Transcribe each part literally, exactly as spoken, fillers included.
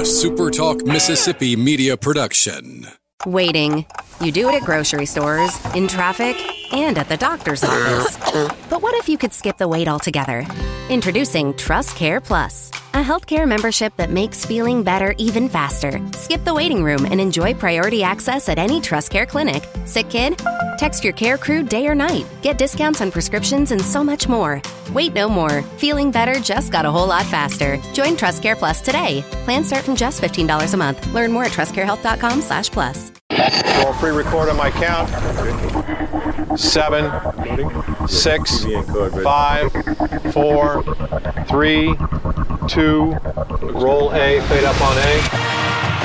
A Super Talk Mississippi media production. Waiting. You do it at grocery stores, in traffic, and at the doctor's office. But what if you could skip the wait altogether? Introducing Trust Care Plus, a healthcare membership that makes feeling better even faster. Skip the waiting room and enjoy priority access at any Trust Care clinic. Sick kid? Text your care crew day or night. Get discounts on prescriptions and so much more. Wait no more. Feeling better just got a whole lot faster. Join Trust Care Plus today. Plans start from just fifteen dollars a month. Learn more at trustcarehealth.com slash plus. Roll pre-record on my count. Seven, six, five, four, three, two. Roll A, fade up on A.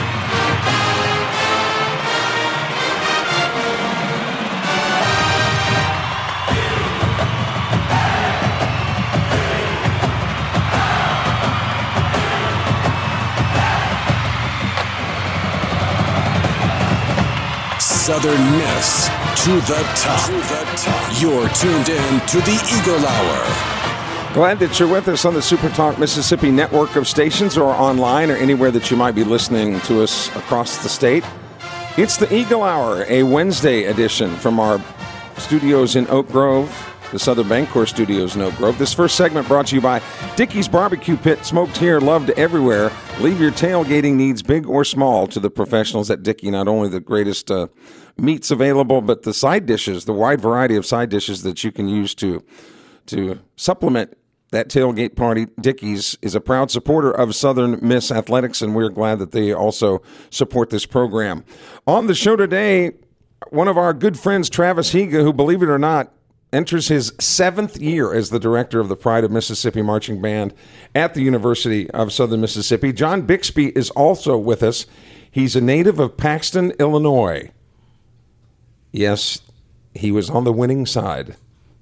Southern Miss to the top. To the top. You're tuned in to the Eagle Hour. Glad that you're with us on the Super Talk Mississippi network of stations or online or anywhere that you might be listening to us across the state. It's the Eagle Hour, a Wednesday edition from our studios in Oak Grove, the Southern Bancorp studios in Oak Grove. This first segment brought to you by Dickey's Barbecue Pit, smoked here, loved everywhere. Leave your tailgating needs, big or small, to the professionals at Dickey. Not only the greatest uh, meats available, but the side dishes, the wide variety of side dishes that you can use to to supplement that tailgate party. Dickey's is a proud supporter of Southern Miss Athletics, and we're glad that they also support this program. On the show today, one of our good friends, Travis Higa, who, believe it or not, enters his seventh year as the director of the Pride of Mississippi Marching Band at the University of Southern Mississippi. John Bixby is also with us. He's a native of Paxton, Illinois. Yes, he was on the winning side.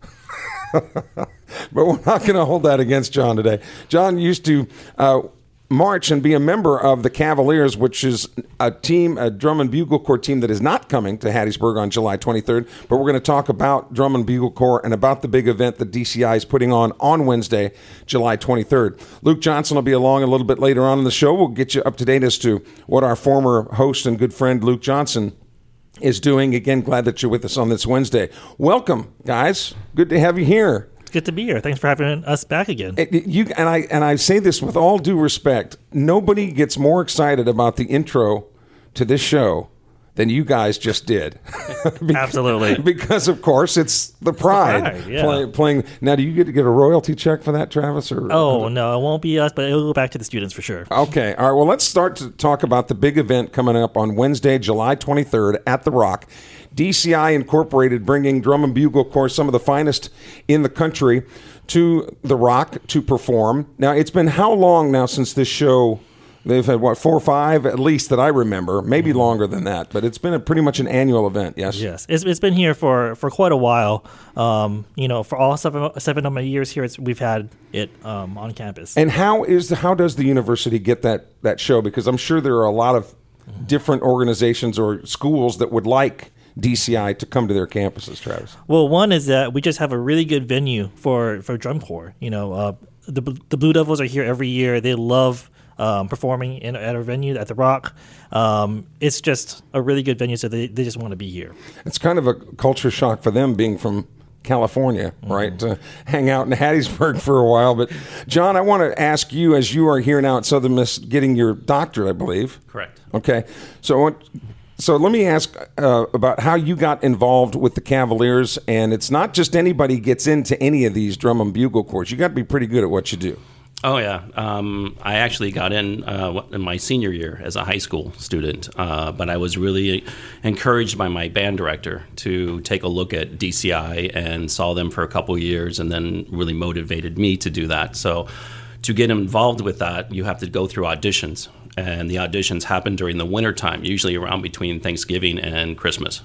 But we're not going to hold that against John today. John used to uh, march and be a member of the Cavaliers, which is a team, a drum and bugle corps team that is not coming to Hattiesburg on July twenty-third. But we're going to talk about drum and bugle corps and about the big event that D C I is putting on on Wednesday, July twenty-third. Luke Johnson will be along a little bit later on in the show. We'll get you up to date as to what our former host and good friend Luke Johnson is doing. Again, glad that you're with us on this Wednesday. Welcome, guys. Good to have you here. It's good to be here. Thanks for having us back again. It, you and I and I say this with all due respect. Nobody gets more excited about the intro to this show than you guys just did. because, Absolutely. Because, of course, it's the Pride, it's the Pride yeah. play, playing. Now, do you get to get a royalty check for that, Travis? Or Oh, no, it won't be us, but it'll go back to the students for sure. Okay. All right. Well, let's start to talk about the big event coming up on Wednesday, July twenty-third at The Rock. D C I Incorporated bringing Drum and Bugle Corps, some of the finest in the country, to The Rock to perform. Now, it's been how long now since this show? They've had, what, four or five at least that I remember, maybe mm-hmm. longer than that. But it's been a pretty much an annual event, yes? Yes. It's, it's been here for, for quite a while. Um, you know, for all seven, seven of my years here, it's, we've had it um, on campus. And how is the, how does the university get that, that show? Because I'm sure there are a lot of mm-hmm. different organizations or schools that would like D C I to come to their campuses, Travis. Well, one is that we just have a really good venue for, for drum corps. You know, uh, the, the Blue Devils are here every year. They love Um, performing in, at our venue at The Rock. Um, it's just a really good venue, so they, they just want to be here. It's kind of a culture shock for them being from California, mm-hmm. right, to hang out in Hattiesburg for a while. But, John, I want to ask you, as you are here now at Southern Miss getting your doctorate, I believe. Correct. Okay. So I want, so let me ask uh, about how you got involved with the Cavaliers. And it's not just anybody gets into any of these drum and bugle corps. You got to be pretty good at what you do. Oh, yeah. Um, I actually got in uh, in my senior year as a high school student, uh, but I was really encouraged by my band director to take a look at D C I and saw them for a couple of years and then really motivated me to do that. So to get involved with that, you have to go through auditions, and the auditions happen during the wintertime, usually around between Thanksgiving and Christmas.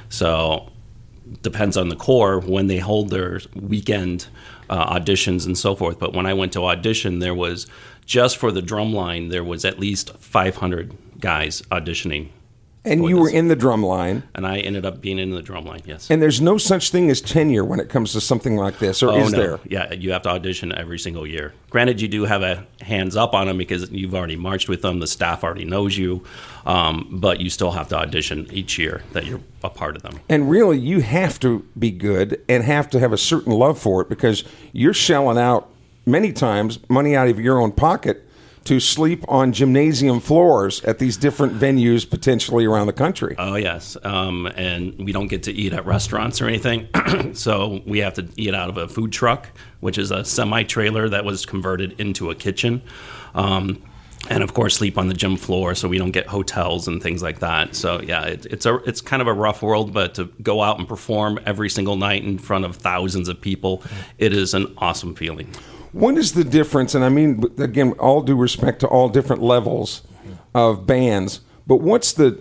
So depends on the corps when they hold their weekend uh, auditions and so forth. But when I went to audition, there was, just for the drum line, there was at least five hundred guys auditioning And for you were this. in the drum line. And I ended up being in the drum line, yes. And there's no such thing as tenure when it comes to something like this, or oh, is no. there? Yeah, you have to audition every single year. Granted, you do have a hands up on them because you've already marched with them. The staff already knows you. Um, but you still have to audition each year that you're a part of them. And really, you have to be good and have to have a certain love for it because you're shelling out many times money out of your own pocket to sleep on gymnasium floors at these different venues potentially around the country. Oh, yes. Um, and we don't get to eat at restaurants or anything. So we have to eat out of a food truck, which is a semi-trailer that was converted into a kitchen. Um, and, of course, sleep on the gym floor so we don't get hotels and things like that. So, yeah, it, it's a it's kind of a rough world, but to go out and perform every single night in front of thousands of people, it is an awesome feeling. What is the difference? And I mean, again, all due respect to all different levels of bands, but what's the,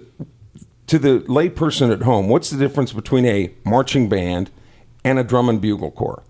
to the layperson at home, what's the difference between a marching band and a drum and bugle corps?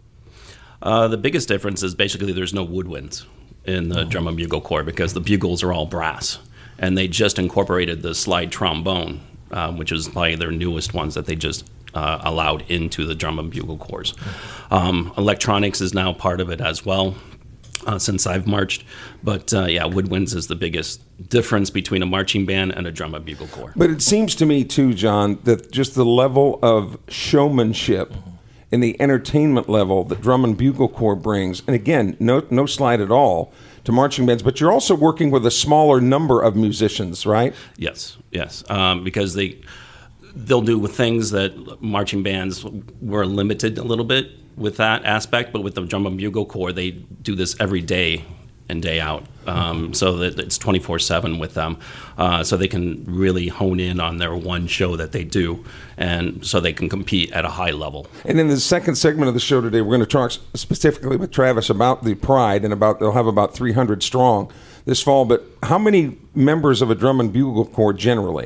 Uh, the biggest difference is basically there's no woodwinds in the drum and bugle corps because the bugles are all brass. And they just incorporated the slide trombone, uh, which is probably their newest ones that they just Uh, allowed into the drum and bugle corps. Um, electronics is now part of it as well uh, since I've marched. But uh, yeah, woodwinds is the biggest difference between a marching band and a drum and bugle corps. But it seems to me too, John, that just the level of showmanship and the entertainment level that drum and bugle corps brings, and again, no no slide at all to marching bands, but you're also working with a smaller number of musicians, right? Yes, yes, um, because they... They'll do with things that marching bands were limited a little bit with that aspect, but with the drum and bugle corps, they do this every day and day out, um, so that it's twenty-four seven with them, uh, so they can really hone in on their one show that they do, and so they can compete at a high level. And in the second segment of the show today, we're going to talk specifically with Travis about the Pride, and about they'll have about three hundred strong this fall, but how many members of a drum and bugle corps generally?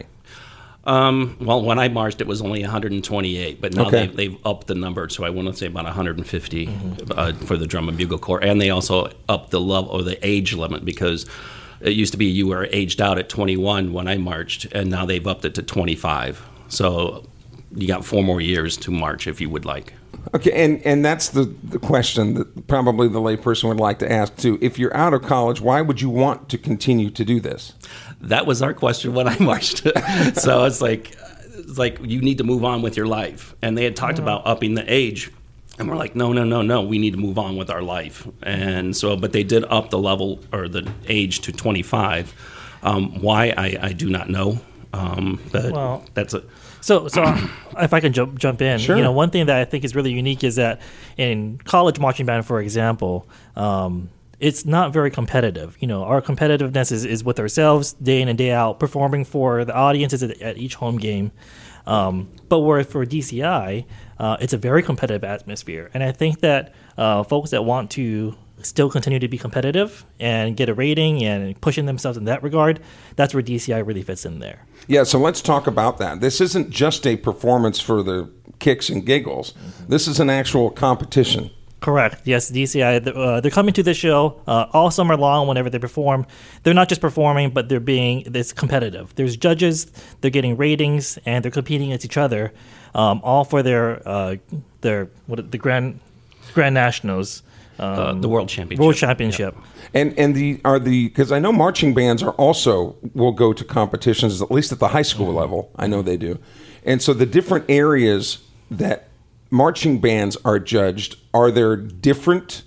Um, well, when I marched, it was only one hundred twenty-eight, but now okay. they've, they've upped the number, so I want to say about one hundred fifty mm-hmm. uh, for the drum and bugle corps, and they also upped the level or the age limit because it used to be you were aged out at twenty-one when I marched, and now they've upped it to twenty-five. So you got four more years to march if you would like. Okay, and, and that's the, the question that probably the layperson would like to ask too. If you're out of college, why would you want to continue to do this? That was our question when I marched. So it's like, it's like you need to move on with your life. And they had talked about upping the age. And we're like, no, no, no, no, we need to move on with our life. And so, but they did up the level or the age to twenty-five. Um, why, I, I do not know. Um, but well, that's a... So, so if I can jump jump in, sure. You know, one thing that I think is really unique is that in college marching band, for example, um, it's not very competitive. You know, our competitiveness is, is with ourselves day in and day out, performing for the audiences at, at each home game. Um, but where for D C I, uh, it's a very competitive atmosphere, and I think that uh, folks that want to still continue to be competitive and get a rating and pushing themselves in that regard, that's where D C I really fits in there. Yeah, so let's talk about that. This isn't just a performance for the kicks and giggles. Mm-hmm. This is an actual competition. Correct. Yes, D C I, uh, they're coming to this show uh, all summer long whenever they perform. They're not just performing, but they're being, it's competitive. There's judges, they're getting ratings, and they're competing against each other, um, all for their, uh, their what the Grand Grand Nationals. Um, uh, the World Championship. World Championship. Yep. And and the are the because I know marching bands are also will go to competitions at least at the high school mm-hmm. level. I know they do, and so the different areas that marching bands are judged, are there different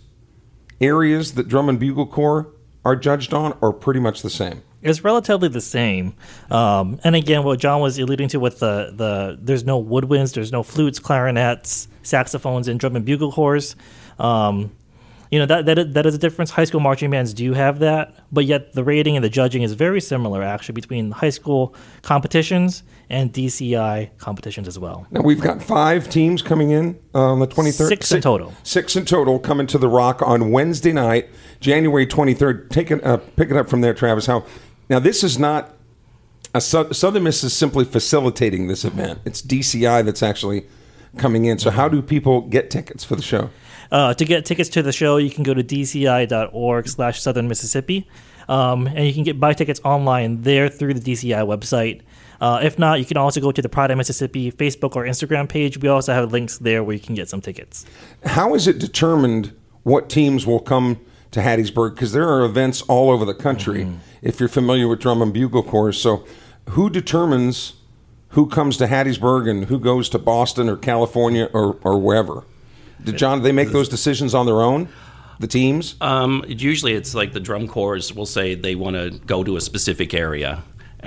areas that drum and bugle corps are judged on, or pretty much the same? It's relatively the same. Um, and again, what John was alluding to with the, the there's no woodwinds, there's no flutes, clarinets, saxophones, and drum and bugle corps. Um, you know, that, that, is, that is a difference. High school marching bands do have that, but yet the rating and the judging is very similar, actually, between high school competitions and D C I competitions as well. Now, we've got five teams coming in on the twenty-third. Six, Six in total. Six in total coming to the Rock on Wednesday night, January twenty-third. Take it, uh, pick it up from there, Travis. How? Now, this is not a Southern Miss is simply facilitating this event. It's D C I that's actually coming in. So, how do people get tickets for the show? Uh, to get tickets to the show, you can go to dci.org slash Southern Mississippi. Um, and you can get buy tickets online there through the D C I website. Uh, if not, you can also go to the Pride of Mississippi Facebook or Instagram page. We also have links there where you can get some tickets. How is it determined what teams will come to Hattiesburg? Because there are events all over the country, mm-hmm. if you're familiar with Drum and Bugle Corps. So who determines who comes to Hattiesburg and who goes to Boston or California or, or wherever? Did John, do they make those decisions on their own? The teams? Um, usually it's like the drum corps will say they want to go to a specific area.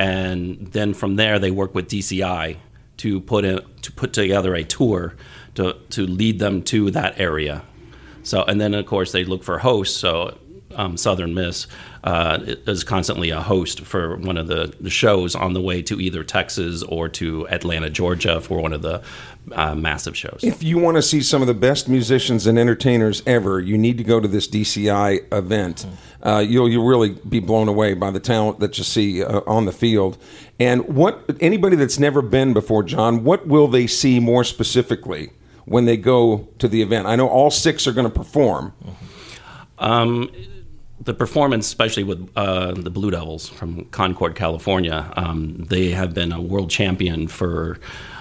And then from there, they work with D C I to put in, to put together a tour to to lead them to that area. So, and then of course they look for hosts. So, um, Southern Miss uh, is constantly a host for one of the, the shows on the way to either Texas or to Atlanta, Georgia, for one of the uh, massive shows. If you want to see some of the best musicians and entertainers ever, you need to go to this D C I event. Mm-hmm. Uh, you'll you'll really be blown away by the talent that you see uh, on the field. And what anybody that's never been before, John, what will they see more specifically when they go to the event? I know all six are going to perform. Mm-hmm. Um, the performance, especially with uh, the Blue Devils from Concord, California, um, they have been a world champion for.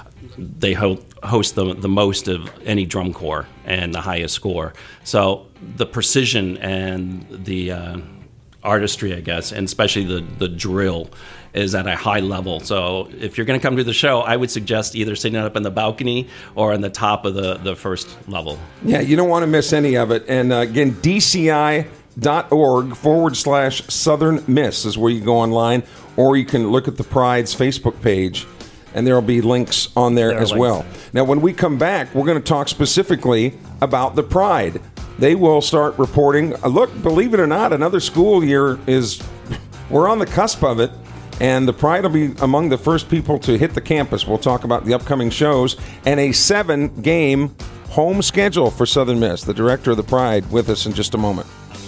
They ho- host the the most of any drum corps and the highest score. So the precision and the uh, artistry, I guess, and especially the, the drill is at a high level. So if you're going to come to the show, I would suggest either sitting up in the balcony or on the top of the, the first level. Yeah, you don't want to miss any of it. And uh, again, D C I dot org forward slash Southern Miss is where you go online, or you can look at the Pride's Facebook page. And there will be links on there, there as links. well. Now, when we come back, we're going to talk specifically about the Pride. They will start reporting. Uh, look, believe it or not, another school year is, we're on the cusp of it, and the Pride will be among the first people to hit the campus. We'll talk about the upcoming shows and a seven-game home schedule for Southern Miss. The director of the Pride with us in just a moment.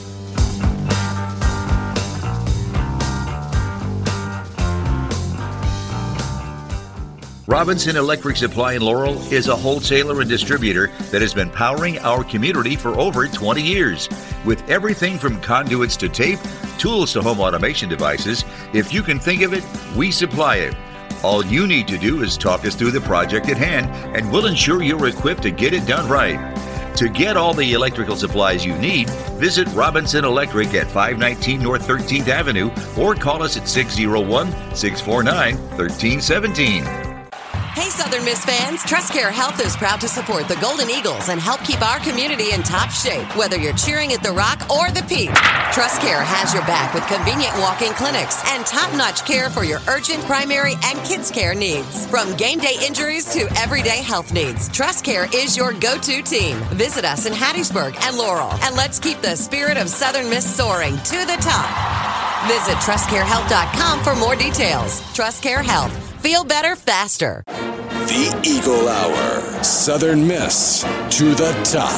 Robinson Electric Supply in Laurel is a wholesaler and distributor that has been powering our community for over twenty years. With everything from conduits to tape, tools to home automation devices, if you can think of it, we supply it. All you need to do is talk us through the project at hand, and we'll ensure you're equipped to get it done right. To get all the electrical supplies you need, visit Robinson Electric at five nineteen North thirteenth Avenue or call us at six oh one, six four nine, one three one seven. Hey, Southern Miss fans, TrustCare Health is proud to support the Golden Eagles and help keep our community in top shape, whether you're cheering at the Rock or the Peak. TrustCare has your back with convenient walk-in clinics and top-notch care for your urgent, primary, and kids' care needs. From game day injuries to everyday health needs, TrustCare is your go-to team. Visit us in Hattiesburg and Laurel, and let's keep the spirit of Southern Miss soaring to the top. Visit trust care health dot com for more details. TrustCare Health. Feel better faster. The Eagle Hour. Southern Miss to the top.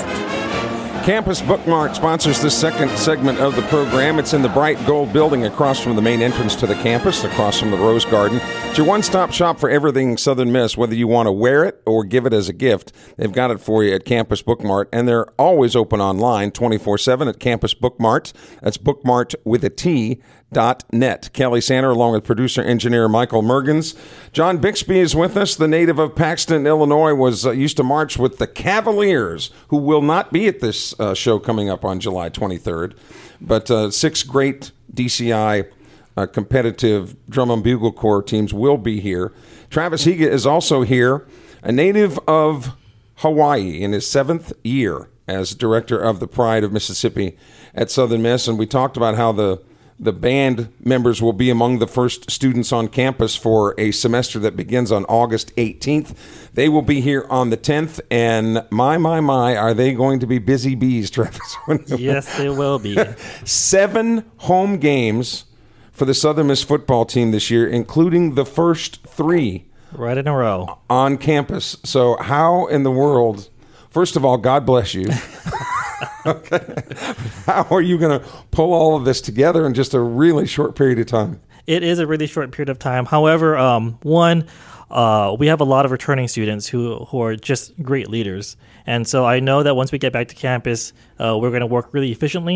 Campus Bookmart sponsors this second segment of the program. It's in the bright gold building across from the main entrance to the campus, across from the Rose Garden. It's your one-stop shop for everything Southern Miss, whether you want to wear it or give it as a gift. They've got it for you at Campus Bookmart, and they're always open online twenty-four seven at Campus Bookmart. That's bookmart with a T. Dot net. Kelly Sander, along with producer engineer Michael Mergens. John Bixby is with us. The native of Paxton, Illinois, was uh, used to march with the Cavaliers, who will not be at this uh, show coming up on July twenty-third. But uh, six great D C I uh, competitive drum and bugle corps teams will be here. Travis Higa is also here, a native of Hawaii in his seventh year as director of the Pride of Mississippi at Southern Miss. And we talked about how the The band members will be among the first students on campus for a semester that begins on August eighteenth. They will be here on the tenth, and my, my, my, are they going to be busy bees, Travis? Yes, they will be. Seven home games for the Southern Miss football team this year, including the first three. Right in a row. On campus. So how in the world, first of all, God bless you. Okay. How are you going to pull all of this together in just a really short period of time? It is a really short period of time. However, um, one, uh, we have a lot of returning students who, who are just great leaders. And so I know that once we get back to campus, uh, we're going to work really efficiently.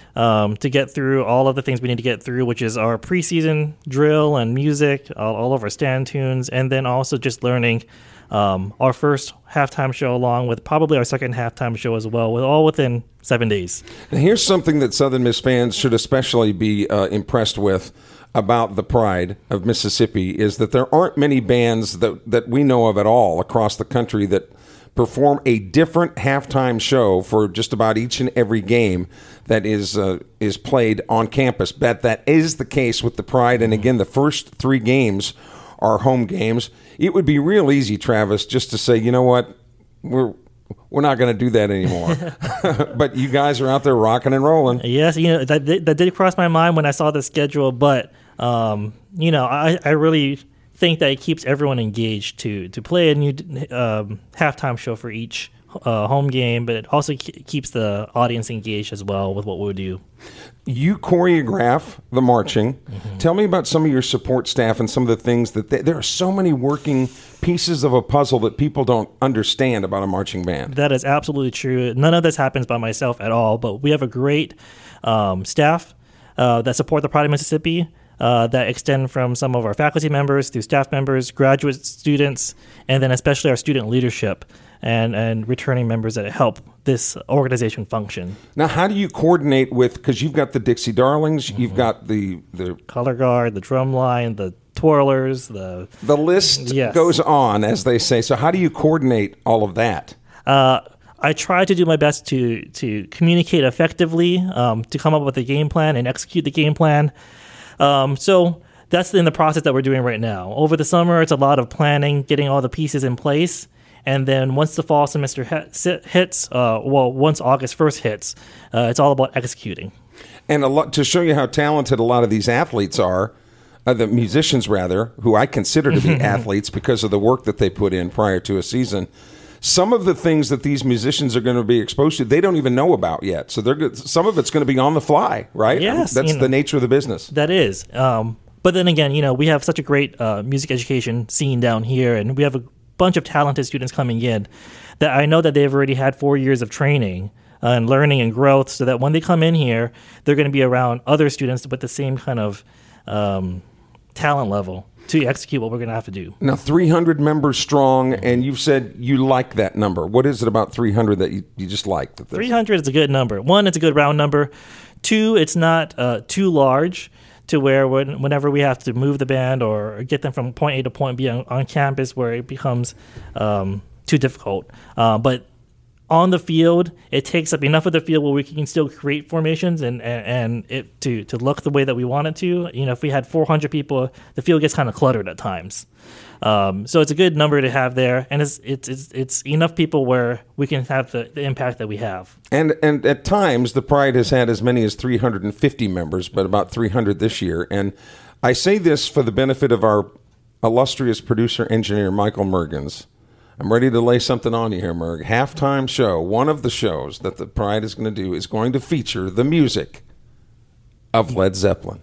um, to get through all of the things we need to get through, which is our preseason drill and music, all, all of our stand tunes, and then also just learning um, our first halftime show along with probably our second halftime show as well, with all within seven days. Now, here's something that Southern Miss fans should especially be uh, impressed with about the Pride of Mississippi is that there aren't many bands that, that we know of at all across the country that perform a different halftime show for just about each and every game that is uh, is played on campus. But that is the case with the Pride. And again, the first three games are home games. It would be real easy, Travis, just to say, you know what, we're we're not going to do that anymore. But you guys are out there rocking and rolling. Yes, you know that that did cross my mind when I saw the schedule. But um, you know, I I really think that it keeps everyone engaged to to play a new um, halftime show for each uh, home game, but it also ke- keeps the audience engaged as well with what we do. You choreograph the marching. Mm-hmm. Tell me about some of your support staff and some of the things that they, there are so many working pieces of a puzzle that people don't understand about a marching band. That is absolutely true. None of this happens by myself at all, but we have a great um, staff uh, that support the Pride of Mississippi. Uh, that extend from some of our faculty members through staff members, graduate students, and then especially our student leadership and, and returning members that help this organization function. Now, how do you coordinate with, because you've got the Dixie Darlings, mm-hmm. you've got the, the... Color Guard, the drum line, the twirlers, the... The list yes. goes on, as they say. So how do you coordinate all of that? Uh, I try to do my best to, to communicate effectively, um, to come up with a game plan and execute the game plan. Um, so that's in the process that we're doing right now. Over the summer, it's a lot of planning, getting all the pieces in place. And then once the fall semester hits, uh, well, once August first hits, uh, it's all about executing. And a lot to show you how talented a lot of these athletes are, uh, the musicians rather, who I consider to be athletes because of the work that they put in prior to a season. Some of the things that these musicians are going to be exposed to, they don't even know about yet. So they're some of it's going to be on the fly, right? Yes, that's you know, the nature of the business. That is. Um, but then again, you know, we have such a great uh, music education scene down here, and we have a bunch of talented students coming in that I know that they've already had four years of training uh, and learning and growth, so that when they come in here, they're going to be around other students with the same kind of um, talent level to execute what we're going to have to do. Now, three hundred members strong, and you've said you like that number. What is it about three hundred that you, you just like? That three hundred is a good number. One, it's a good round number. Two, it's not uh, too large to where when, whenever we have to move the band or get them from point A to point B on, on campus where it becomes um, too difficult. Uh, but on the field, it takes up enough of the field where we can still create formations and, and, and it to, to look the way that we want it to. You know, if we had four hundred people, the field gets kind of cluttered at times. Um, so it's a good number to have there, and it's it's it's, it's enough people where we can have the, the impact that we have. And and at times, the Pride has had as many as three hundred fifty members, but about three hundred this year. And I say this for the benefit of our illustrious producer engineer, Michael Mergens. I'm ready to lay something on you here, Merg. Halftime show, one of the shows that the Pride is going to do is going to feature the music of Led Zeppelin.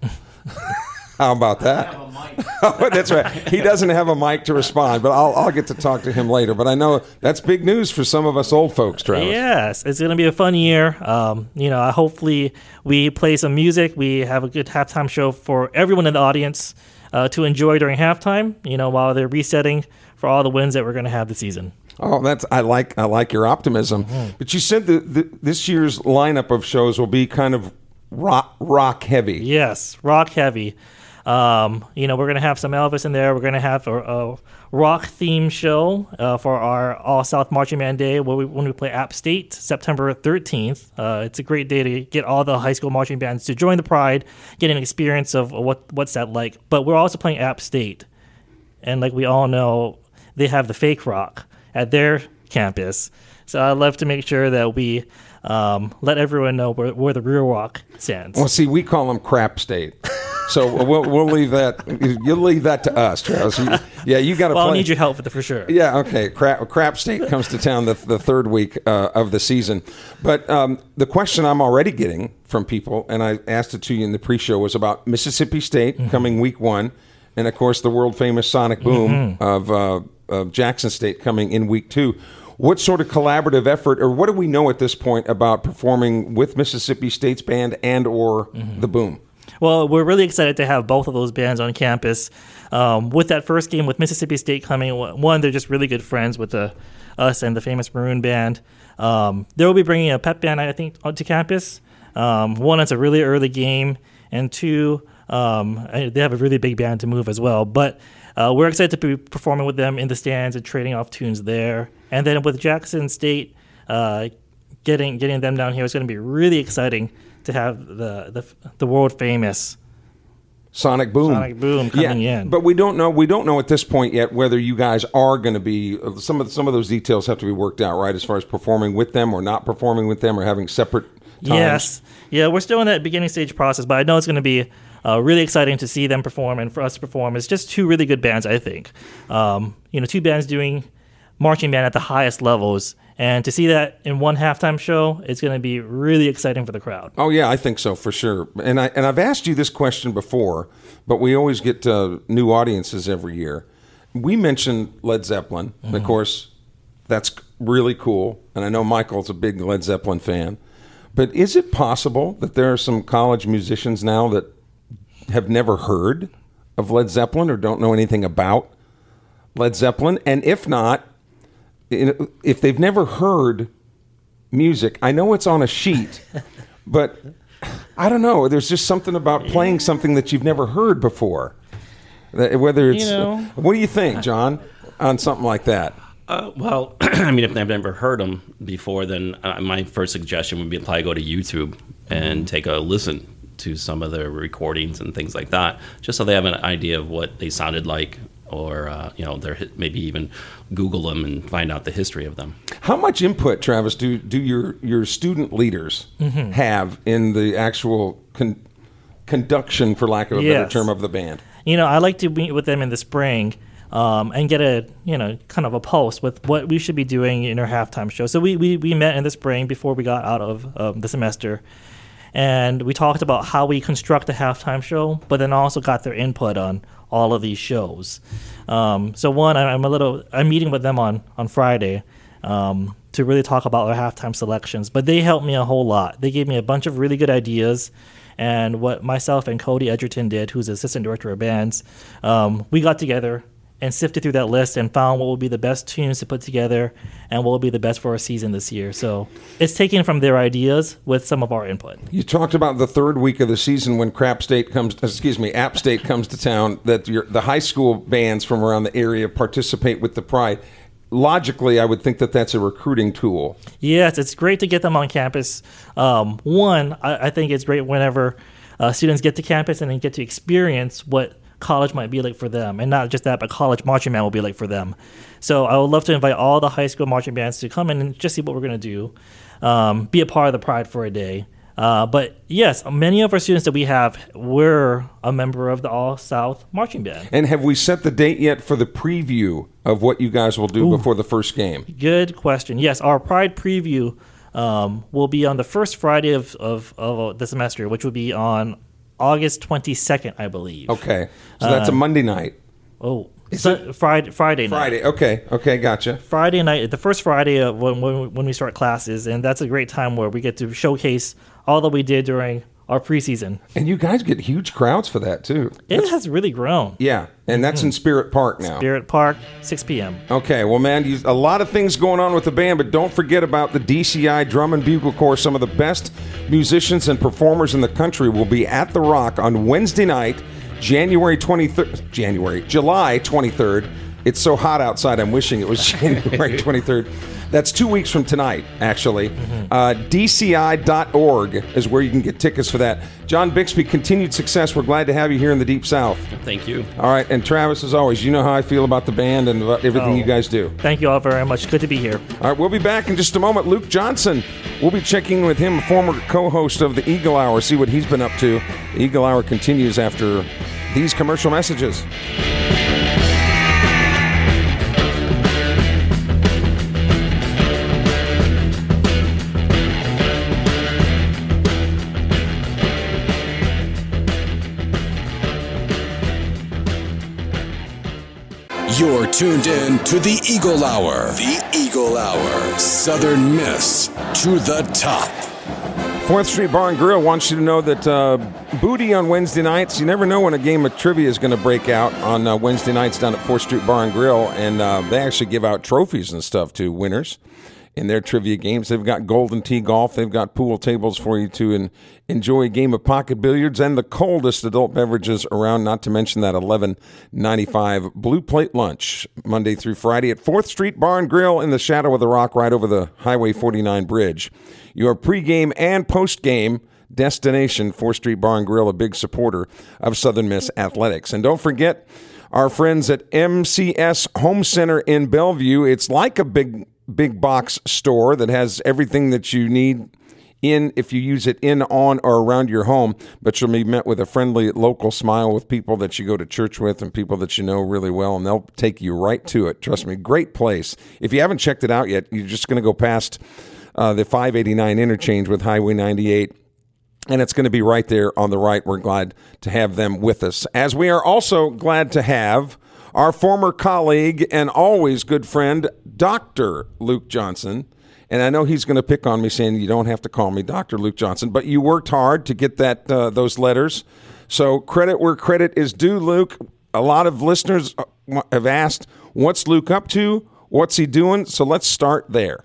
How about that? I have a mic. Oh, that's right. He doesn't have a mic to respond, but I'll, I'll get to talk to him later. But I know that's big news for some of us old folks, Travis. Yes, it's going to be a fun year. Um, you know, hopefully we play some music. We have a good halftime show for everyone in the audience uh, to enjoy during halftime, you know, while they're resetting for all the wins that we're going to have this season. Oh, that's I like I like your optimism. Mm-hmm. But you said that the, this year's lineup of shows will be kind of rock rock heavy. Yes, rock heavy. Um, you know, we're going to have some Elvis in there. We're going to have a, a rock theme show uh, for our All South Marching Band Day where we, when we play App State, September thirteenth. Uh, it's a great day to get all the high school marching bands to join the Pride, get an experience of what what's that like. But we're also playing App State. And like we all know, they have the fake rock at their campus. So I'd love to make sure that we um, let everyone know where, where the real rock stands. Well, see, we call them Crap State. So we'll we'll leave that. You'll leave that to us, Travis. You, yeah, you got to. Well, play. I'll need your help with it for sure. Yeah, okay. Crap, Crap State comes to town the the third week uh, of the season. But um, the question I'm already getting from people, and I asked it to you in the pre-show, was about Mississippi State mm-hmm. coming week one, and of course the world famous Sonic Boom mm-hmm. of, uh, of Jackson State coming in week two. what sort of collaborative effort, or what do we know at this point about performing with Mississippi State's band and or mm-hmm. the Boom? Well, we're really excited to have both of those bands on campus. Um, with that first game with Mississippi State coming, one, they're just really good friends with the, us and the famous Maroon Band. Um, they'll be bringing a pep band, I think, onto campus. Um, one, it's a really early game, and two, um, they have a really big band to move as well. But uh, we're excited to be performing with them in the stands and trading off tunes there. And then with Jackson State, uh, getting getting them down here is going to be really exciting to have the the, the world famous Sonic Boom. Sonic Boom coming yeah, in. But we don't know. We don't know at this point yet whether you guys are going to be. Some of some of those details have to be worked out, right? As far as performing with them or not performing with them or having separate times. Yes. Yeah, we're still in that beginning stage process, but I know it's going to be uh, really exciting to see them perform and for us to perform. It's just two really good bands, I think. Um, you know, two bands doing marching band at the highest levels. And to see that in one halftime show, it's going to be really exciting for the crowd. Oh yeah, I think so for sure. And I and I've asked you this question before, but we always get uh, new audiences every year. We mentioned Led Zeppelin, mm-hmm. of course. That's really cool, and I know Michael's a big Led Zeppelin fan. But is it possible that there are some college musicians now that have never heard of Led Zeppelin or don't know anything about Led Zeppelin? And if not, if they've never heard music, I know it's on a sheet, but I don't know. There's just something about playing something that you've never heard before. Whether it's, you know, what do you think, John, on something like that? Uh, well, I mean, if they've never heard them before, then uh, my first suggestion would be probably go to YouTube and take a listen to some of the recordings and things like that, just so they have an idea of what they sounded like. Or, uh, you know, they're, maybe even Google them and find out the history of them. How much input, Travis, do, do your, your student leaders mm-hmm. have in the actual con- conduction, for lack of a yes. better term, of the band? You know, I like to meet with them in the spring um, and get a, you know, kind of a pulse with what we should be doing in our halftime show. So we, we, we met in the spring before we got out of um, the semester. And we talked about how we construct a halftime show, but then also got their input on all of these shows. Um, so one, I'm a little, I'm meeting with them on, on Friday um, to really talk about our halftime selections, but they helped me a whole lot. They gave me a bunch of really good ideas, and what myself and Cody Edgerton did, who's the assistant director of bands, um, we got together and sifted through that list and found what would be the best tunes to put together and what would be the best for our season this year. So it's taken from their ideas with some of our input. You talked about the third week of the season when Crap State comes, excuse me, App State comes to town, that your, the high school bands from around the area participate with the Pride. Logically, I would think that that's a recruiting tool. Yes, it's great to get them on campus. Um, one, I, I think it's great whenever uh, students get to campus and then get to experience what college might be like for them, and not just that, but college marching band will be like for them. So I would love to invite all the high school marching bands to come in and just see what we're going to do, um, be a part of the Pride for a day. Uh, but yes, many of our students that we have were a member of the All South Marching Band. And have we set the date yet for the preview of what you guys will do Ooh, before the first game? Good question. Yes, our Pride preview um, will be on the first Friday of, of, of the semester, which will be on August twenty-second, I believe. Okay. So that's uh, a Monday night. Oh, so, Friday, Friday night. Friday, okay. Okay, gotcha. Friday night, the first Friday of when, when, when we start classes, and that's a great time where we get to showcase all that we did during our preseason. And you guys get huge crowds for that, too. It that's, has really grown. Yeah, and that's mm-hmm. in Spirit Park now. Spirit Park, six p.m. Okay, well, man, you, a lot of things going on with the band, but don't forget about the D C I Drum and Bugle Corps. Some of the best musicians and performers in the country will be at The Rock on Wednesday night, January twenty-third. January, July twenty-third. It's so hot outside, I'm wishing it was January twenty-third. That's two weeks from tonight, actually. Mm-hmm. Uh, D C I dot org is where you can get tickets for that. John Bixby, continued success. We're glad to have you here in the Deep South. Thank you. All right, and Travis, as always, you know how I feel about the band and about everything oh, you guys do. Thank you all very much. Good to be here. All right, we'll be back in just a moment. Luke Johnson, we'll be checking with him, a former co-host of the Eagle Hour, see what he's been up to. The Eagle Hour continues after these commercial messages. You're tuned in to the Eagle Hour. The Eagle Hour. Southern Miss to the top. fourth Street Bar and Grill wants you to know that uh, booty on Wednesday nights. You never know when a game of trivia is going to break out on uh, Wednesday nights down at fourth Street Bar and Grill. And uh, they actually give out trophies and stuff to winners in their trivia games. They've got Golden Tee Golf. They've got pool tables for you to en- enjoy a game of pocket billiards and the coldest adult beverages around, not to mention that eleven ninety-five Blue Plate lunch Monday through Friday at fourth Street Bar and Grill in the shadow of the rock right over the Highway forty-nine bridge. Your pregame and postgame destination, fourth Street Bar and Grill, a big supporter of Southern Miss athletics. And don't forget our friends at M C S Home Center in Bellevue. It's like a big big box store that has everything that you need in if you use it in, on, or around your home, but you'll be met with a friendly local smile with people that you go to church with and people that you know really well, and they'll take you right to it. Trust me, great place. If you haven't checked it out yet, you're just going to go past uh, the five eighty-nine interchange with Highway ninety-eight, and it's going to be right there on the right. We're glad to have them with us, as we are also glad to have our former colleague and always good friend, Doctor Luke Johnson. And I know he's going to pick on me saying you don't have to call me Doctor Luke Johnson, but you worked hard to get that uh, those letters. So credit where credit is due, Luke. A lot of listeners have asked, what's Luke up to? What's he doing? So let's start there.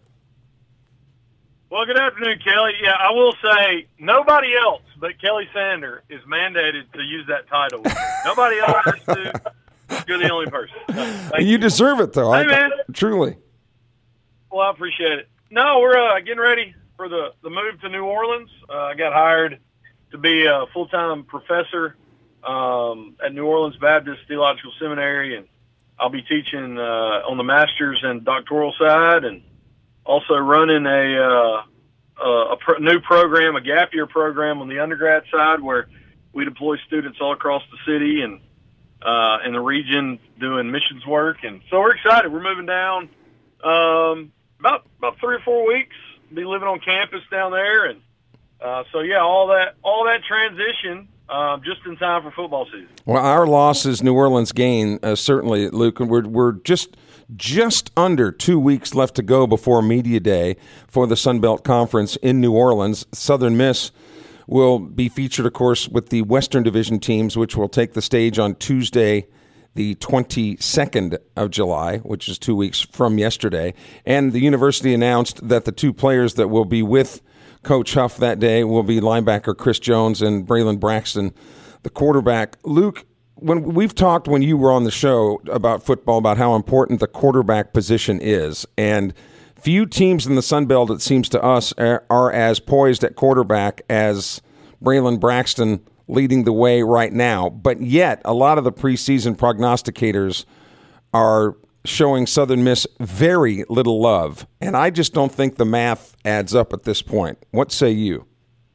Well, good afternoon, Kelly. Yeah, I will say nobody else but Kelly Sander is mandated to use that title. Nobody else has to. You're the only person. No, you, you deserve it, though. Hey, I, man. Truly. Well, I appreciate it. No, we're uh, getting ready for the, the move to New Orleans. Uh, I got hired to be a full-time professor um, at New Orleans Baptist Theological Seminary, and I'll be teaching uh, on the master's and doctoral side, and also running a, uh, a pro- new program, a gap year program on the undergrad side, where we deploy students all across the city and Uh, in the region doing missions work. And so we're excited. We're moving down um, about about three or four weeks, be living on campus down there. And uh, so, yeah, all that all that transition uh, just in time for football season. Well, our loss is New Orleans' gain, uh, certainly, Luke. And we're, we're just just under two weeks left to go before Media Day for the Sun Belt Conference in New Orleans. Southern Miss will be featured, of course, with the Western Division teams, which will take the stage on Tuesday, the twenty-second of July, which is two weeks from yesterday. And the university announced that the two players that will be with Coach Huff that day will be linebacker Chris Jones and Braylon Braxton, the quarterback. Luke, when we've talked when you were on the show about football, about how important the quarterback position is, and few teams in the Sun Belt, it seems to us, are, are as poised at quarterback as Braylon Braxton leading the way right now. But yet, a lot of the preseason prognosticators are showing Southern Miss very little love. And I just don't think the math adds up at this point. What say you?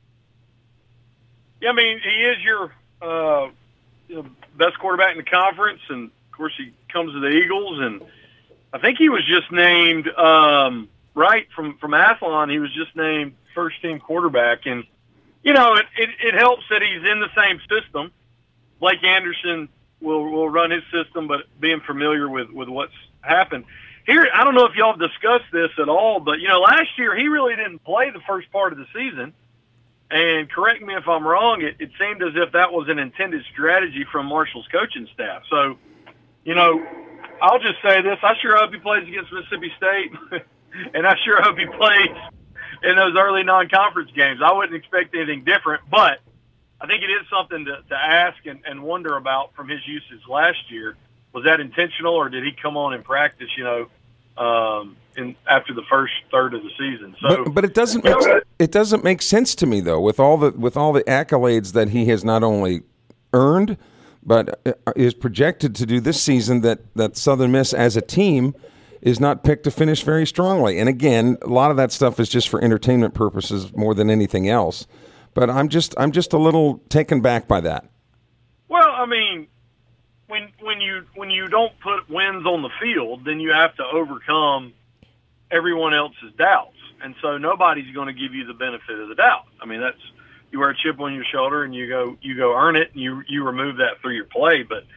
Yeah, I mean, he is your uh, you know, best quarterback in the conference. And, of course, he comes to the Eagles, and I think he was just named, um, right, from, from Athlon, he was just named first-team quarterback. And, you know, it, it, it helps that he's in the same system. Blake Anderson will, will run his system, but being familiar with, with what's happened. Here, I don't know if y'all have discussed this at all, but, you know, last year he really didn't play the first part of the season. And correct me if I'm wrong, it, it seemed as if that was an intended strategy from Marshall's coaching staff. So, you know, I'll just say this. I sure hope he plays against Mississippi State, and I sure hope he plays in those early non-conference games. I wouldn't expect anything different, but I think it is something to, to ask and, and wonder about from his usage last year. Was that intentional, or did he come on in practice, you know, um, in, after the first third of the season? So, but, but it doesn't make, it doesn't make sense to me, though, with all the with all the accolades that he has not only earned, but is projected to do this season, that, that Southern Miss as a team is not picked to finish very strongly. And again, a lot of that stuff is just for entertainment purposes more than anything else. But I'm just I'm just a little taken back by that. Well, I mean, when when you when you don't put wins on the field, then you have to overcome everyone else's doubts. And so nobody's going to give you the benefit of the doubt. I mean, that's you wear a chip on your shoulder and you go you go earn it, and you you remove that through your play. But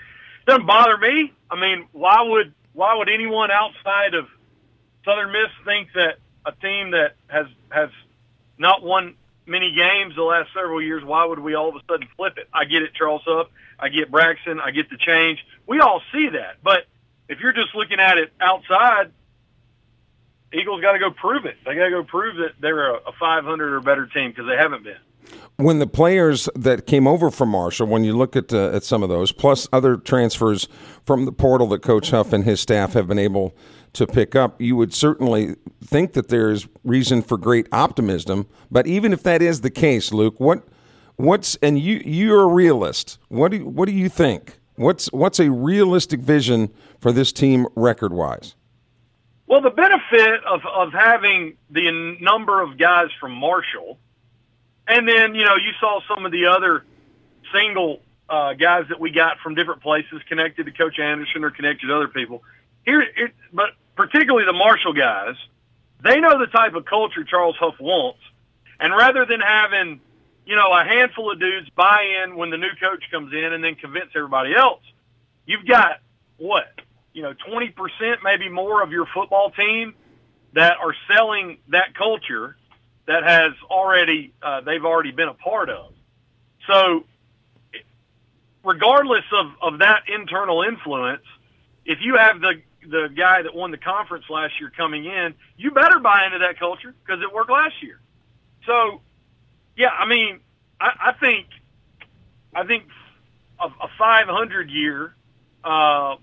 doesn't bother me. I mean, why would why would anyone outside of Southern Miss think that a team that has has not won many games the last several years, why would we all of a sudden flip it? I get it, Charles Huff. I get Braxton. I get the change. We all see that. But if you're just looking at it outside, Eagles got to go prove it. They got to go prove that they're a, a five hundred or better team because they haven't been. When the players that came over from Marshall, when you look at uh, at some of those, plus other transfers from the portal that Coach Huff and his staff have been able to pick up, you would certainly think that there's reason for great optimism. But even if that is the case, Luke, what what's and you you're a realist. What do what do you think? What's what's a realistic vision for this team record wise? Well, the benefit of of having the number of guys from Marshall. And then, you know, you saw some of the other single uh, guys that we got from different places connected to Coach Anderson or connected to other people. Here, it, but particularly the Marshall guys, they know the type of culture Charles Huff wants. And rather than having, you know, a handful of dudes buy in when the new coach comes in and then convince everybody else, you've got, what, you know, twenty percent, maybe more of your football team that are selling that culture that has already uh, they've already been a part of. So regardless of, of that internal influence, if you have the the guy that won the conference last year coming in, you better buy into that culture because it worked last year. So, yeah, I mean, I, I think I think a, a five hundred year, uh, I,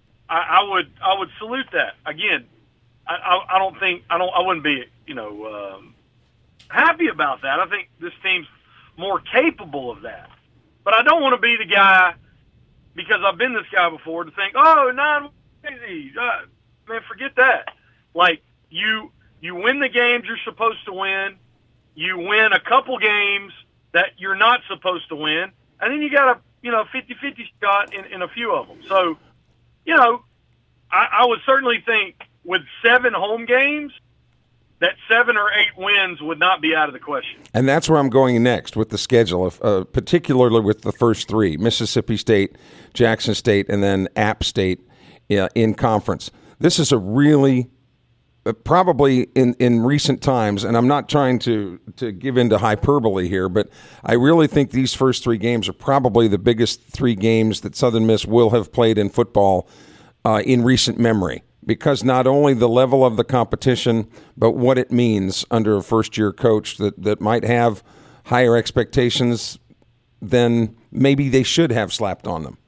I would I would salute that. Again, I, I, I don't think I don't I wouldn't be you know. Um, happy about that. I think this team's more capable of that. But I don't want to be the guy, because I've been this guy before, to think, oh, nine easy. Uh, man, forget that. Like, you you win the games you're supposed to win. You win a couple games that you're not supposed to win. And then you got a, you know, fifty-fifty shot in, in a few of them. So, you know, I, I would certainly think with seven home games, that seven or eight wins would not be out of the question. And that's where I'm going next with the schedule, of, uh, particularly with the first three, Mississippi State, Jackson State, and then App State uh, in conference. This is a really, uh, probably in, in recent times, and I'm not trying to, to give into hyperbole here, but I really think these first three games are probably the biggest three games that Southern Miss will have played in football uh, in recent memory. Because not only the level of the competition, but what it means under a first-year coach that, that might have higher expectations than maybe they should have slapped on them.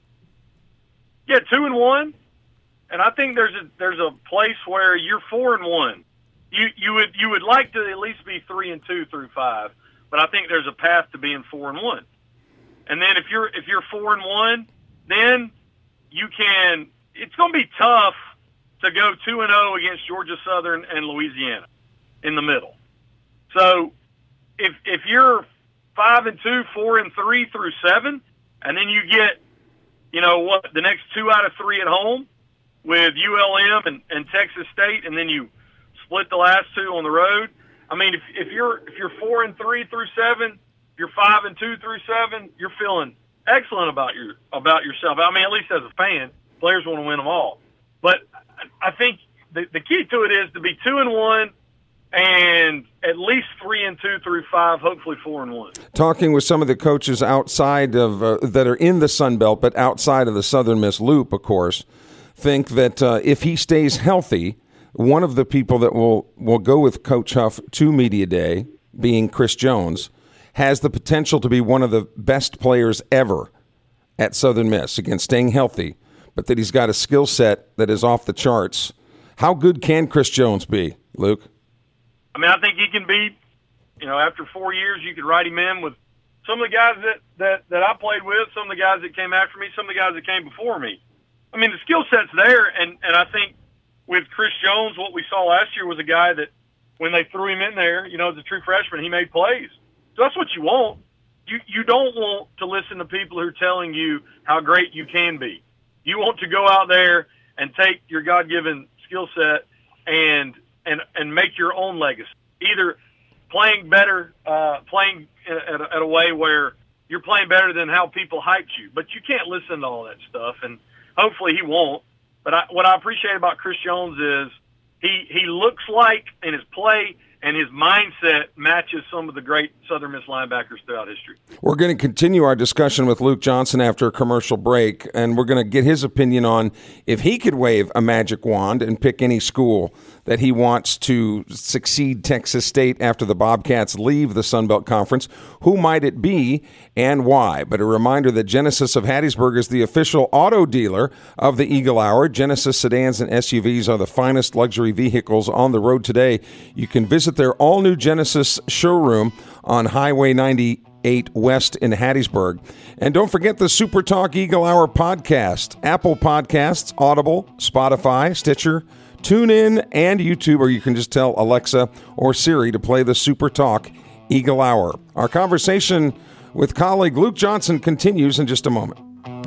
Yeah, two and one, and I think there's a there's a place where you're four and one. You you would you would like to at least be three and two through five, but I think there's a path to being four and one. And then if you're if you're four and one, then you can. It's going to be tough to go two and zero against Georgia Southern and Louisiana in the middle. So if if you're five and two, four and three through seven, and then you get, you know what, the next two out of three at home with U L M and, and Texas State, and then you split the last two on the road. I mean, if if you're if you're four and three through seven, you're five and two through seven, you're feeling excellent about your about yourself. I mean, at least as a fan, players want to win them all. But I think the, the key to it is to be two and one, and at least three and two through five, hopefully four and one. Talking with some of the coaches outside of uh, that are in the Sun Belt, but outside of the Southern Miss loop, of course, think that uh, if he stays healthy, one of the people that will will go with Coach Huff to Media Day, being Chris Jones, has the potential to be one of the best players ever at Southern Miss, again, staying healthy, but that he's got a skill set that is off the charts. How good can Chris Jones be, Luke? I mean, I think he can be, you know, after four years, you could write him in with some of the guys that, that, that I played with, some of the guys that came after me, some of the guys that came before me. I mean, the skill set's there, and, and I think with Chris Jones, what we saw last year was a guy that when they threw him in there, you know, as a true freshman, he made plays. So that's what you want. You you don't want to listen to people who are telling you how great you can be. You want to go out there and take your God-given skill set and and and make your own legacy. Either playing better, uh, playing at a, at a way where you're playing better than how people hyped you, but you can't listen to all that stuff. And hopefully he won't. But I, what I appreciate about Chris Jones is he he looks like, in his play and his mindset matches some of the great Southern Miss linebackers throughout history. We're going to continue our discussion with Luke Johnson after a commercial break, and we're going to get his opinion on if he could wave a magic wand and pick any school that he wants to succeed Texas State after the Bobcats leave the Sun Belt Conference. Who might it be and why? But a reminder that Genesis of Hattiesburg is the official auto dealer of the Eagle Hour. Genesis sedans and S U Vs are the finest luxury vehicles on the road today. You can visit their all-new Genesis showroom on Highway ninety-eight West in Hattiesburg. And don't forget the Super Talk Eagle Hour podcast, Apple Podcasts, Audible, Spotify, Stitcher, TuneIn, and YouTube, or you can just tell Alexa or Siri to play the Super Talk Eagle Hour. Our conversation with colleague Luke Johnson continues in just a moment.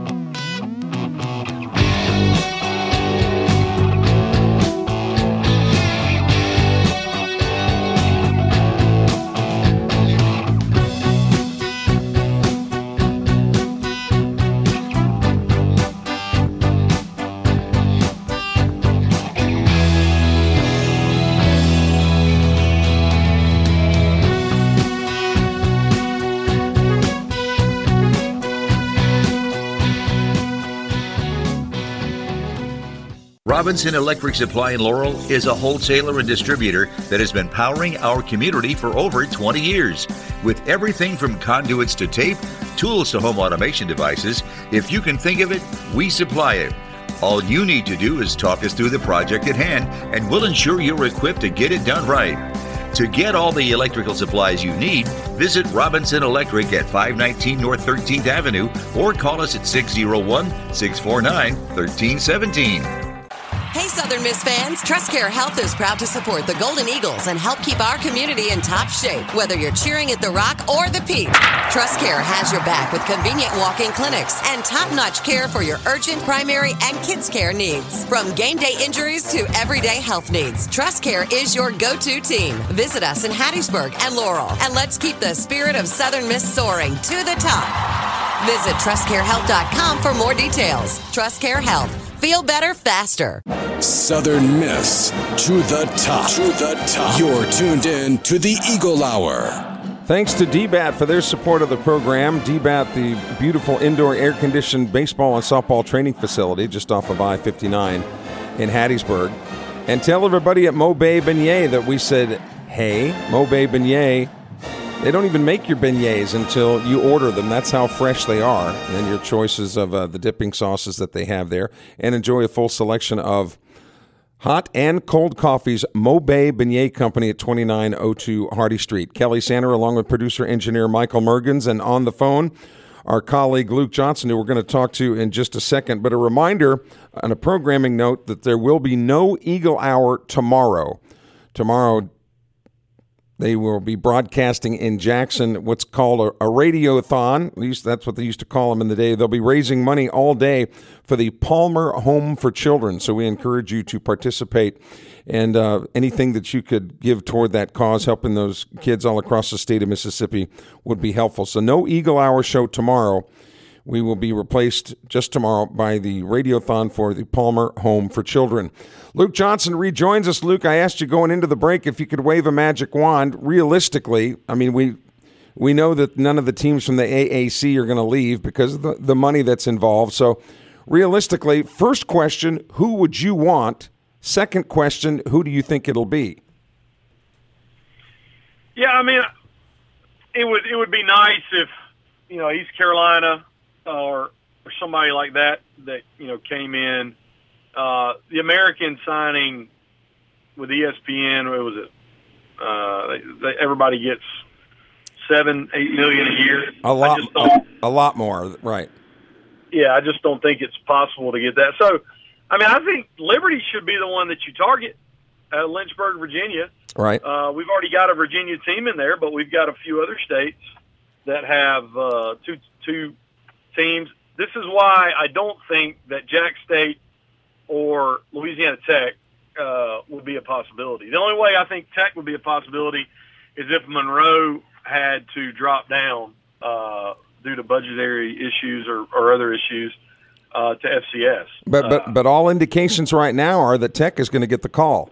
Robinson Electric Supply in Laurel is a wholesaler and distributor that has been powering our community for over twenty years. With everything from conduits to tape, tools to home automation devices, if you can think of it, we supply it. All you need to do is talk us through the project at hand, and we'll ensure you're equipped to get it done right. To get all the electrical supplies you need, visit Robinson Electric at five nineteen North thirteenth Avenue or call us at six oh one, six four nine, one three one seven. Hey, Southern Miss fans, TrustCare Health is proud to support the Golden Eagles and help keep our community in top shape, whether you're cheering at the Rock or the Peak. TrustCare has your back with convenient walk-in clinics and top-notch care for your urgent, primary, and kids' care needs. From game day injuries to everyday health needs, TrustCare is your go-to team. Visit us in Hattiesburg and Laurel, and let's keep the spirit of Southern Miss soaring to the top. Visit trust care health dot com for more details. TrustCare Health. Feel better faster. Southern Miss to the top. To the top. You're tuned in to the Eagle Hour. Thanks to D BAT for their support of the program. D BAT, the beautiful indoor air-conditioned baseball and softball training facility just off of I fifty-nine in Hattiesburg. And tell everybody at Mobay Beignet that we said, hey, Mobay Beignet, they don't even make your beignets until you order them. That's how fresh they are. And your choices of uh, the dipping sauces that they have there. And enjoy a full selection of hot and cold coffees. Mobay Beignet Company at twenty-nine oh two Hardy Street. Kelly Sander along with producer-engineer Michael Mergens. And on the phone, our colleague Luke Johnson, who we're going to talk to in just a second. But a reminder on a programming note that there will be no Eagle Hour tomorrow. Tomorrow, they will be broadcasting in Jackson what's called a, a radiothon. At least that's what they used to call them in the day. They'll be raising money all day for the Palmer Home for Children. So we encourage you to participate. And uh, anything that you could give toward that cause, helping those kids all across the state of Mississippi, would be helpful. So no Eagle Hour show tomorrow. We will be replaced just tomorrow by the radiothon for the Palmer Home for Children. Luke Johnson rejoins us. Luke, I asked you going into the break if you could wave a magic wand. Realistically, I mean, we we know that none of the teams from the A A C are going to leave because of the, the money that's involved. So realistically, first question, who would you want? Second question, who do you think it'll be? Yeah, I mean, it would it would be nice if, you know, East Carolina or or somebody like that that, you know, came in. Uh, the American signing with E S P N, what was it? Uh, they, they, everybody gets seven, eight million a year. A lot, a, a lot more, right? Yeah, I just don't think it's possible to get that. So, I mean, I think Liberty should be the one that you target at Lynchburg, Virginia. Right. Uh, we've already got a Virginia team in there, but we've got a few other states that have uh, two two teams. This is why I don't think that Jack State or Louisiana Tech uh, would be a possibility. The only way I think Tech would be a possibility is if Monroe had to drop down uh, due to budgetary issues or, or other issues. uh, to F C S. But but uh, but all indications right now are that Tech is going to get the call.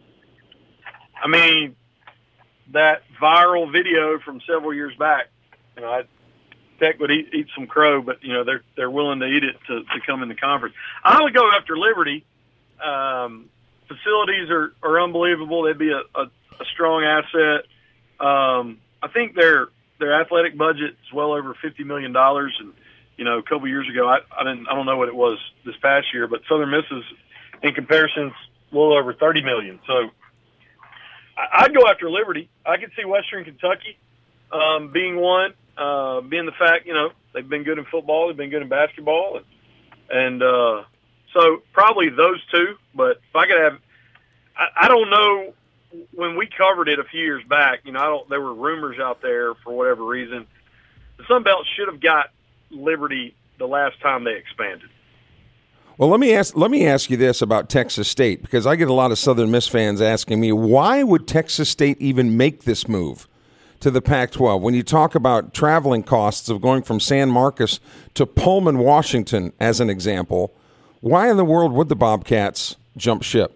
I mean, that viral video from several years back, you know, I, Tech would eat, eat some crow, but you know they're they're willing to eat it to, to come in the conference. I would go after Liberty. Um, facilities are, are unbelievable. They'd be a, a, a strong asset. Um, I think their their athletic budget is well over fifty million dollars, and you know a couple years ago I I didn't I don't know what it was this past year, but Southern Miss is in comparison a little over thirty million. So I, I'd go after Liberty. I could see Western Kentucky um, being one. Uh, being the fact, you know, they've been good in football, they've been good in basketball, and, and uh, so probably those two. But if I could have, I, I don't know. When we covered it a few years back, you know, I don't. There were rumors out there for whatever reason. The Sun Belt should have got Liberty the last time they expanded. Well, let me ask. Let me ask you this about Texas State, because I get a lot of Southern Miss fans asking me, why would Texas State even make this move to the Pac twelve? When you talk about traveling costs of going from San Marcos to Pullman, Washington, as an example, why in the world would the Bobcats jump ship?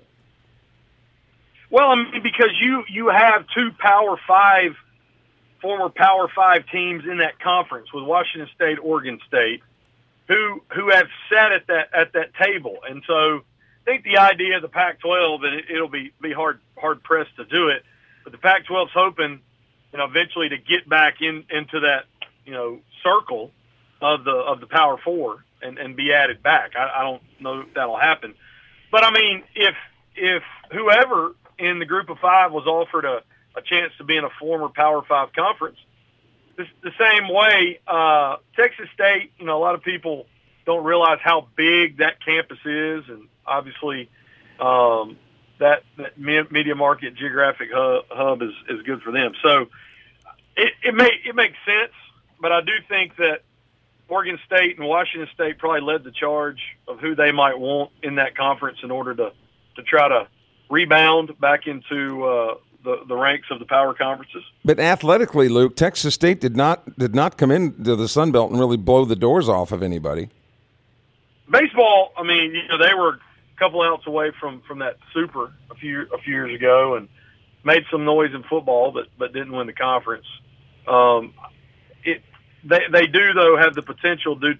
Well, I mean, because you, you have two Power Five, former Power Five teams in that conference with Washington State, Oregon State, who who have sat at that at that table, and so I think the idea of the Pac twelve, and it, it'll be be hard hard pressed to do it, but the Pac twelve's hoping, you know, eventually to get back in into that, you know, circle of the of the Power Four and, and be added back. I, I don't know if that'll happen, but I mean, if if whoever in the group of five was offered a, a chance to be in a former Power Five conference, this, the same way uh, Texas State, you know, a lot of people don't realize how big that campus is, and obviously um, that, that media market geographic hub, hub is, is good for them. So it, it may it makes sense, but I do think that Oregon State and Washington State probably led the charge of who they might want in that conference in order to, to try to rebound back into uh, the the ranks of the power conferences. But athletically, Luke, Texas State did not did not come into the Sun Belt and really blow the doors off of anybody. Baseball, I mean, you know, they were a couple outs away from, from that super a few a few years ago and made some noise in football, but but didn't win the conference. Um, it they they do though have the potential due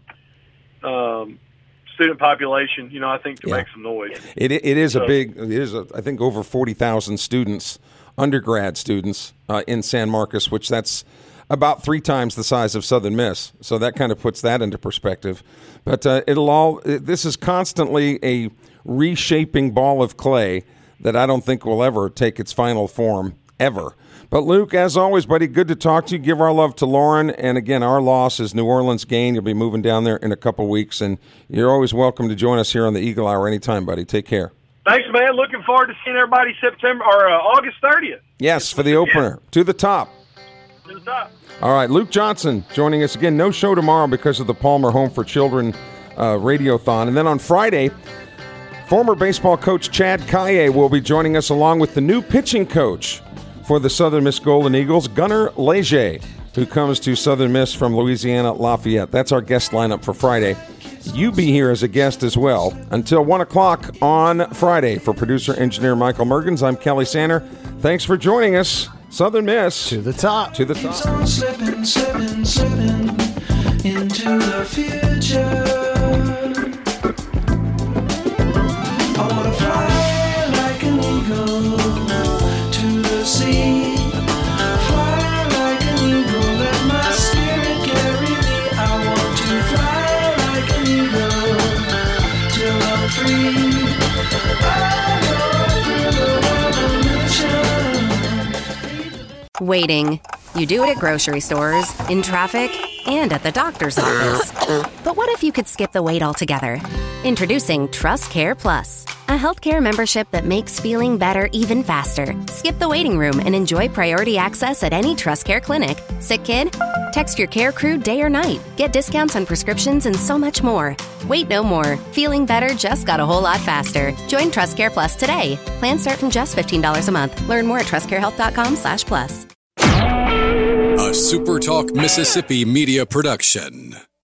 to um, student population, you know, I think to yeah. make some noise. It it is so, a big. It is a, I think over forty thousand students, undergrad students uh, in San Marcos, which that's about three times the size of Southern Miss. So that kind of puts that into perspective. But uh, it'll all. It, this is constantly a reshaping ball of clay that I don't think will ever take its final form ever. But, Luke, as always, buddy, good to talk to you. Give our love to Lauren. And, again, our loss is New Orleans' gain. You'll be moving down there in a couple weeks. And you're always welcome to join us here on the Eagle Hour anytime, buddy. Take care. Thanks, man. Looking forward to seeing everybody September or uh, August thirtieth. Yes, for the opener. To the top. To the top. All right, Luke Johnson joining us again. No show tomorrow because of the Palmer Home for Children uh, Radiothon. And then on Friday, former baseball coach Chad Kaye will be joining us along with the new pitching coach for the Southern Miss Golden Eagles, Gunnar Leger, who comes to Southern Miss from Louisiana Lafayette. That's our guest lineup for Friday. You be here as a guest as well until one o'clock on Friday. For producer-engineer Michael Mergens, I'm Kelly Sander. Thanks for joining us. Southern Miss. To the top. To the top. Keeps on slipping, slipping, slipping into the future. I want to fly like an eagle to the sea. Fly like an eagle, let my spirit carry me. I want to fly like an eagle till I'm free. I go through the revolution. Waiting. You do it at grocery stores, in traffic, and at the doctor's office. But what if you could skip the wait altogether? Introducing Trust Care Plus, a healthcare membership that makes feeling better even faster. Skip the waiting room and enjoy priority access at any Trust Care clinic. Sick kid? Text your care crew day or night. Get discounts on prescriptions and so much more. Wait no more. Feeling better just got a whole lot faster. Join Trust Care Plus today. Plans start from just fifteen dollars a month. Learn more at trustcarehealth.com slash plus. A SuperTalk Mississippi media production.